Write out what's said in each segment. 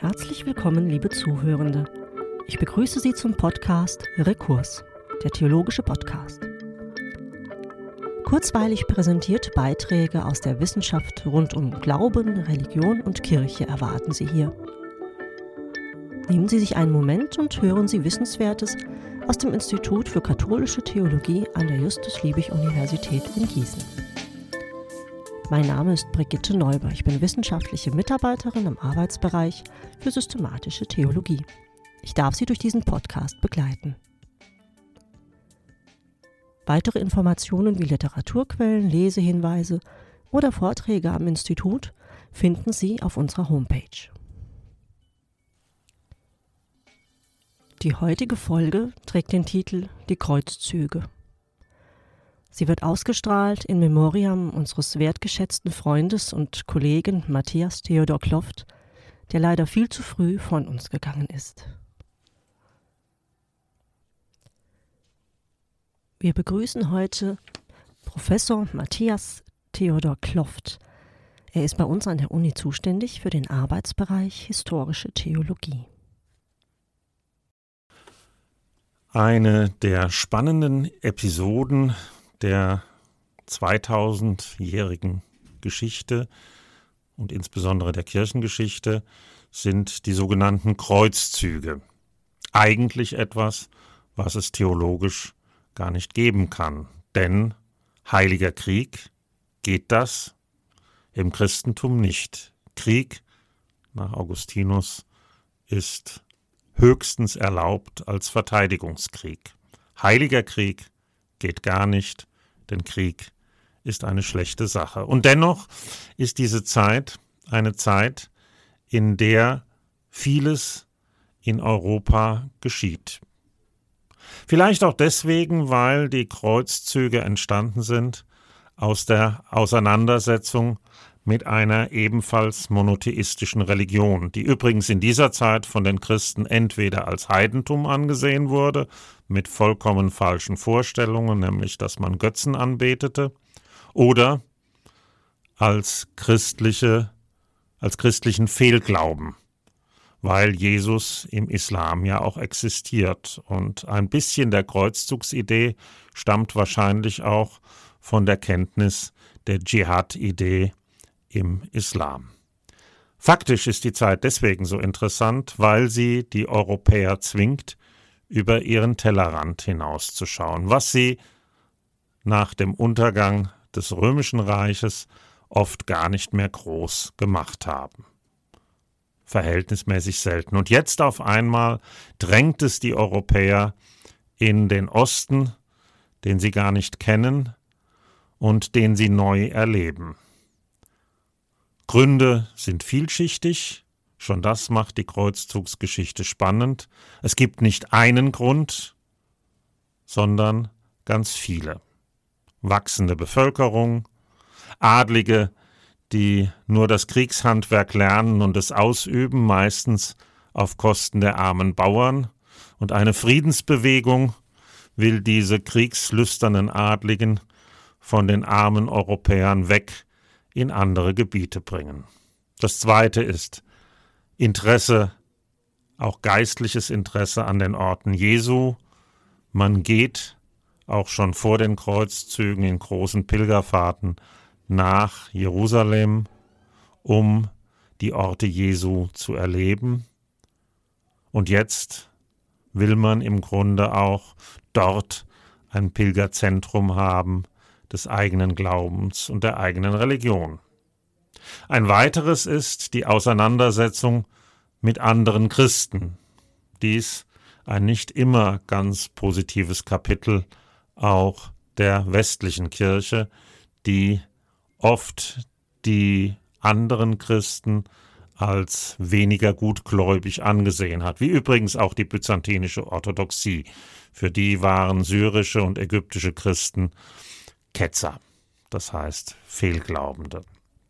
Herzlich willkommen, liebe Zuhörende. Ich begrüße Sie zum Podcast Rekurs, der theologische Podcast. Kurzweilig präsentierte Beiträge aus der Wissenschaft rund um Glauben, Religion und Kirche erwarten Sie hier. Nehmen Sie sich einen Moment und hören Sie Wissenswertes aus dem Institut für katholische Theologie an der Justus-Liebig-Universität in Gießen. Mein Name ist Brigitte Neuber. Ich bin wissenschaftliche Mitarbeiterin im Arbeitsbereich für systematische Theologie. Ich darf Sie durch diesen Podcast begleiten. Weitere Informationen wie Literaturquellen, Lesehinweise oder Vorträge am Institut finden Sie auf unserer Homepage. Die heutige Folge trägt den Titel Die Kreuzzüge. Sie wird ausgestrahlt in Memoriam unseres wertgeschätzten Freundes und Kollegen Matthias Theodor Kloft, der leider viel zu früh von uns gegangen ist. Wir begrüßen heute Professor Matthias Theodor Kloft. Er ist bei uns an der Uni zuständig für den Arbeitsbereich Historische Theologie. Eine der spannenden Episoden der 2000-jährigen Geschichte und insbesondere der Kirchengeschichte sind die sogenannten Kreuzzüge. Eigentlich etwas, was es theologisch gar nicht geben kann. Denn Heiliger Krieg, geht das? Im Christentum nicht. Krieg, nach Augustinus, ist höchstens erlaubt als Verteidigungskrieg. Heiliger Krieg geht gar nicht, denn Krieg ist eine schlechte Sache. Und dennoch ist diese Zeit eine Zeit, in der vieles in Europa geschieht. Vielleicht auch deswegen, weil die Kreuzzüge entstanden sind aus der Auseinandersetzung mit einer ebenfalls monotheistischen Religion, die übrigens in dieser Zeit von den Christen entweder als Heidentum angesehen wurde, mit vollkommen falschen Vorstellungen, nämlich dass man Götzen anbetete, oder als christlichen Fehlglauben, weil Jesus im Islam ja auch existiert. Und ein bisschen der Kreuzzugsidee stammt wahrscheinlich auch von der Kenntnis der Dschihad-Idee im Islam. Faktisch ist die Zeit deswegen so interessant, weil sie die Europäer zwingt, über ihren Tellerrand hinauszuschauen, was sie nach dem Untergang des Römischen Reiches oft gar nicht mehr groß gemacht haben. Verhältnismäßig selten. Und jetzt auf einmal drängt es die Europäer in den Osten, den sie gar nicht kennen und den sie neu erleben. Gründe sind vielschichtig, schon das macht die Kreuzzugsgeschichte spannend. Es gibt nicht einen Grund, sondern ganz viele. Wachsende Bevölkerung, Adlige, die nur das Kriegshandwerk lernen und es ausüben, meistens auf Kosten der armen Bauern, und eine Friedensbewegung will diese kriegslüsternen Adligen von den armen Europäern weg in andere Gebiete bringen. Das Zweite ist Interesse, auch geistliches Interesse an den Orten Jesu. Man geht auch schon vor den Kreuzzügen in großen Pilgerfahrten nach Jerusalem, um die Orte Jesu zu erleben. Und jetzt will man im Grunde auch dort ein Pilgerzentrum haben des eigenen Glaubens und der eigenen Religion. Ein weiteres ist die Auseinandersetzung mit anderen Christen. Dies ein nicht immer ganz positives Kapitel auch der westlichen Kirche, die oft die anderen Christen als weniger gutgläubig angesehen hat, wie übrigens auch die byzantinische Orthodoxie. Für die waren syrische und ägyptische Christen Ketzer, das heißt Fehlglaubende.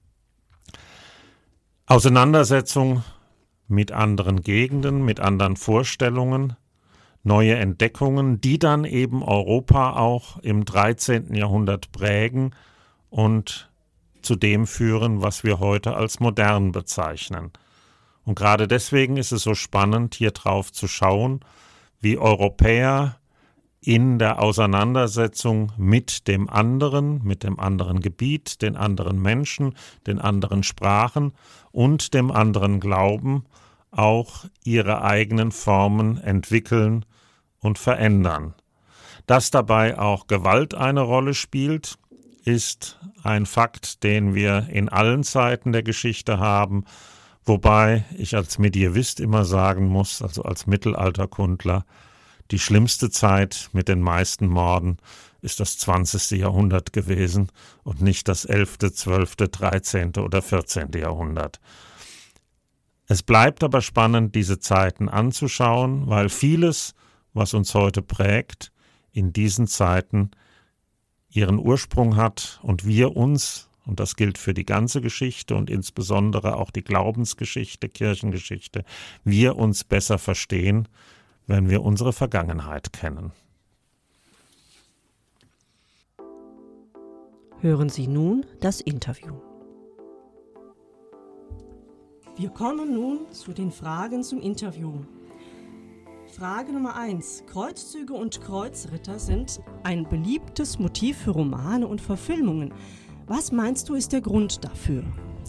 Auseinandersetzung mit anderen Gegenden, mit anderen Vorstellungen, neue Entdeckungen, die dann eben Europa auch im 13. Jahrhundert prägen und zu dem führen, was wir heute als modern bezeichnen. Und gerade deswegen ist es so spannend, hier drauf zu schauen, wie Europäer in der Auseinandersetzung mit dem anderen Gebiet, den anderen Menschen, den anderen Sprachen und dem anderen Glauben auch ihre eigenen Formen entwickeln und verändern. Dass dabei auch Gewalt eine Rolle spielt, ist ein Fakt, den wir in allen Zeiten der Geschichte haben, wobei ich als Medievist immer sagen muss, also als Mittelalterkundler, die schlimmste Zeit mit den meisten Morden ist das 20. Jahrhundert gewesen und nicht das 11., 12., 13. oder 14. Jahrhundert. Es bleibt aber spannend, diese Zeiten anzuschauen, weil vieles, was uns heute prägt, in diesen Zeiten ihren Ursprung hat und wir uns, und das gilt für die ganze Geschichte und insbesondere auch die Glaubensgeschichte, Kirchengeschichte, wir uns besser verstehen, wenn wir unsere Vergangenheit kennen. Hören Sie nun das Interview. Wir kommen nun zu den Fragen zum Interview. Frage Nummer 1. Kreuzzüge und Kreuzritter sind ein beliebtes Motiv für Romane und Verfilmungen. Was meinst du, ist der Grund dafür?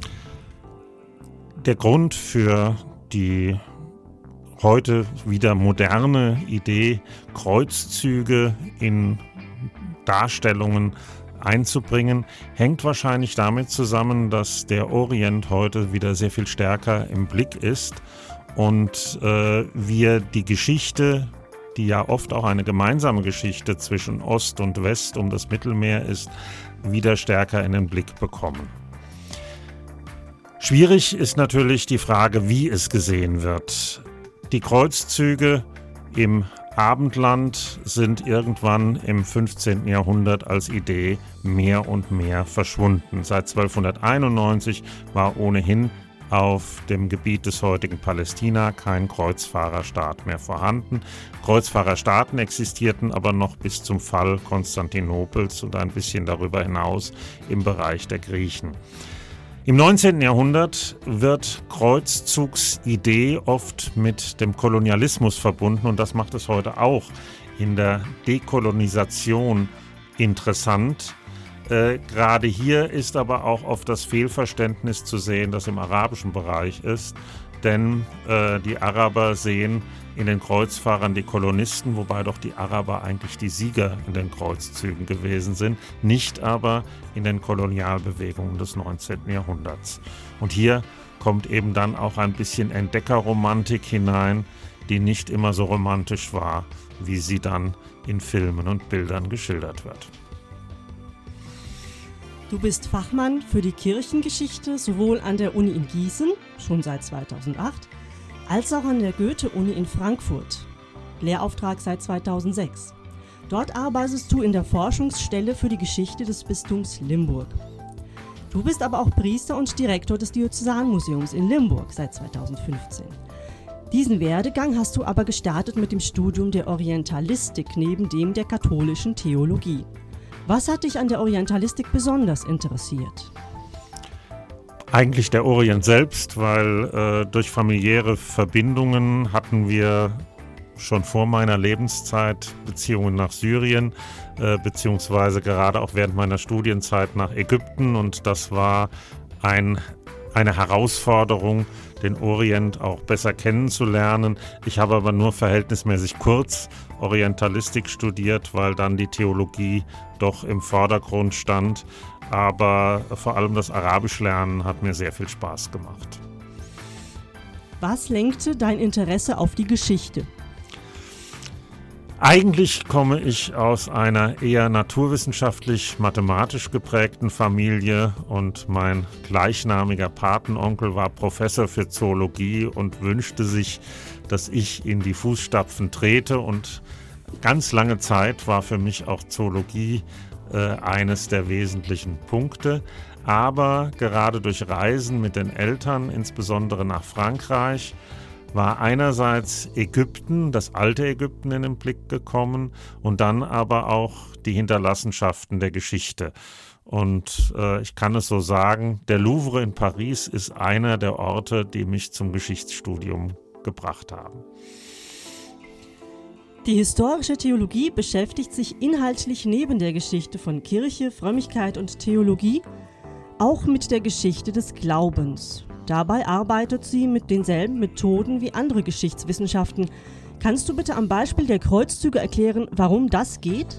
Der Grund für die heute wieder moderne Idee, Kreuzzüge in Darstellungen einzubringen, hängt wahrscheinlich damit zusammen, dass der Orient heute wieder sehr viel stärker im Blick ist und wir die Geschichte, die ja oft auch eine gemeinsame Geschichte zwischen Ost und West um das Mittelmeer ist, wieder stärker in den Blick bekommen. Schwierig ist natürlich die Frage, wie es gesehen wird. Die Kreuzzüge im Abendland sind irgendwann im 15. Jahrhundert als Idee mehr und mehr verschwunden. Seit 1291 war ohnehin auf dem Gebiet des heutigen Palästina kein Kreuzfahrerstaat mehr vorhanden. Kreuzfahrerstaaten existierten aber noch bis zum Fall Konstantinopels und ein bisschen darüber hinaus im Bereich der Griechen. Im 19. Jahrhundert wird Kreuzzugsidee oft mit dem Kolonialismus verbunden und das macht es heute auch in der Dekolonisation interessant. Gerade hier ist aber auch oft das Fehlverständnis zu sehen, das im arabischen Bereich ist, denn die Araber sehen in den Kreuzfahrern die Kolonisten, wobei doch die Araber eigentlich die Sieger in den Kreuzzügen gewesen sind, nicht aber in den Kolonialbewegungen des 19. Jahrhunderts. Und hier kommt eben dann auch ein bisschen Entdeckerromantik hinein, die nicht immer so romantisch war, wie sie dann in Filmen und Bildern geschildert wird. Du bist Fachmann für die Kirchengeschichte sowohl an der Uni in Gießen, schon seit 2008, als auch an der Goethe-Uni in Frankfurt, Lehrauftrag seit 2006. Dort arbeitest du in der Forschungsstelle für die Geschichte des Bistums Limburg. Du bist aber auch Priester und Direktor des Diözesanmuseums in Limburg seit 2015. Diesen Werdegang hast du aber gestartet mit dem Studium der Orientalistik neben dem der katholischen Theologie. Was hat dich an der Orientalistik besonders interessiert? Eigentlich der Orient selbst, weil durch familiäre Verbindungen hatten wir schon vor meiner Lebenszeit Beziehungen nach Syrien, beziehungsweise gerade auch während meiner Studienzeit nach Ägypten und das war eine Herausforderung, den Orient auch besser kennenzulernen. Ich habe aber nur verhältnismäßig kurz Orientalistik studiert, weil dann die Theologie doch im Vordergrund stand. Aber vor allem das Arabischlernen hat mir sehr viel Spaß gemacht. Was lenkte dein Interesse auf die Geschichte? Eigentlich komme ich aus einer eher naturwissenschaftlich-mathematisch geprägten Familie und mein gleichnamiger Patenonkel war Professor für Zoologie und wünschte sich, dass ich in die Fußstapfen trete und ganz lange Zeit war für mich auch Zoologie eines der wesentlichen Punkte. Aber gerade durch Reisen mit den Eltern, insbesondere nach Frankreich, war einerseits Ägypten, das alte Ägypten in den Blick gekommen und dann aber auch die Hinterlassenschaften der Geschichte. Und ich kann es so sagen, der Louvre in Paris ist einer der Orte, die mich zum Geschichtsstudium gebracht haben. Die historische Theologie beschäftigt sich inhaltlich neben der Geschichte von Kirche, Frömmigkeit und Theologie auch mit der Geschichte des Glaubens. Dabei arbeitet sie mit denselben Methoden wie andere Geschichtswissenschaften. Kannst du bitte am Beispiel der Kreuzzüge erklären, warum das geht?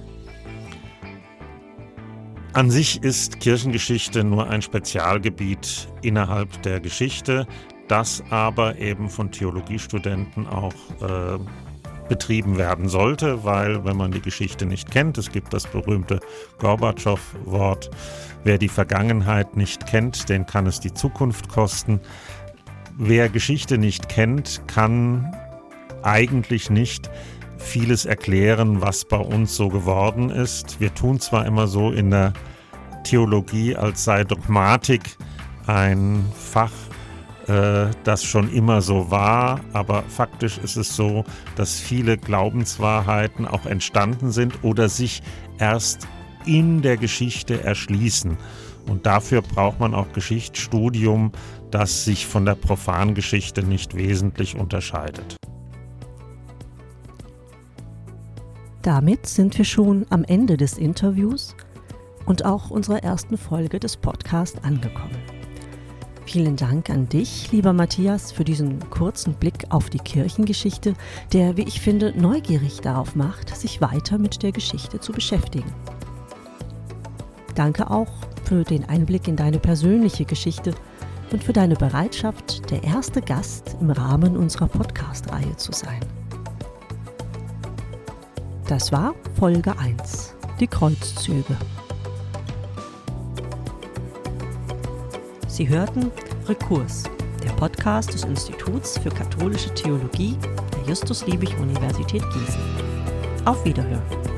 An sich ist Kirchengeschichte nur ein Spezialgebiet innerhalb der Geschichte, das aber eben von Theologiestudenten auch betrieben werden sollte, weil wenn man die Geschichte nicht kennt, es gibt das berühmte Gorbatschow-Wort, wer die Vergangenheit nicht kennt, den kann es die Zukunft kosten. Wer Geschichte nicht kennt, kann eigentlich nicht vieles erklären, was bei uns so geworden ist. Wir tun zwar immer so in der Theologie, als sei Dogmatik ein Fach, das schon immer so war, aber faktisch ist es so, dass viele Glaubenswahrheiten auch entstanden sind oder sich erst in der Geschichte erschließen. Und dafür braucht man auch Geschichtsstudium, das sich von der Profangeschichte nicht wesentlich unterscheidet. Damit sind wir schon am Ende des Interviews und auch unserer ersten Folge des Podcasts angekommen. Vielen Dank an dich, lieber Matthias, für diesen kurzen Blick auf die Kirchengeschichte, der, wie ich finde, neugierig darauf macht, sich weiter mit der Geschichte zu beschäftigen. Danke auch für den Einblick in deine persönliche Geschichte und für deine Bereitschaft, der erste Gast im Rahmen unserer Podcast-Reihe zu sein. Das war Folge 1, die Kreuzzüge. Sie hörten Rekurs, der Podcast des Instituts für katholische Theologie der Justus-Liebig-Universität Gießen. Auf Wiederhören.